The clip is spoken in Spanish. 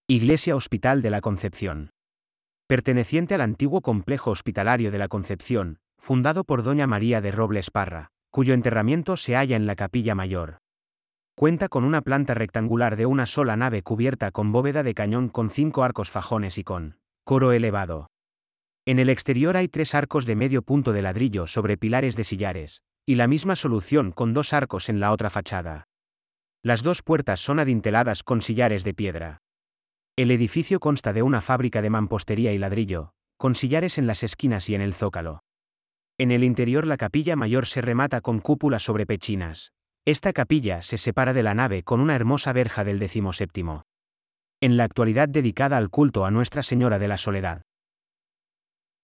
Iglesia Hospital de la Concepción. Perteneciente al antiguo complejo hospitalario de la Concepción, fundado por doña María de Robles Parra, cuyo enterramiento se halla en la capilla mayor. Cuenta con una planta rectangular de una sola nave cubierta con bóveda de cañón con 5 arcos fajones y con coro elevado. En el exterior hay 3 arcos de medio punto de ladrillo sobre pilares de sillares, y la misma solución con 2 arcos en la otra fachada. Las 2 puertas son adinteladas con sillares de piedra. El edificio consta de una fábrica de mampostería y ladrillo, con sillares en las esquinas y en el zócalo. En el interior la capilla mayor se remata con cúpula sobre pechinas. Esta capilla se separa de la nave con una hermosa verja del 17º. En la actualidad dedicada al culto a Nuestra Señora de la Soledad.